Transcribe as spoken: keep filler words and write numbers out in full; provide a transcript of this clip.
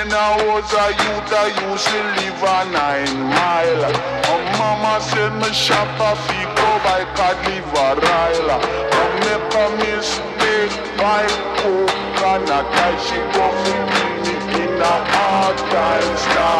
When I was a youth, I used to live a nine mile. My mama said me shop a feet go by cod liver oil. I make a mistake by coconut, I she go for me in a hard times.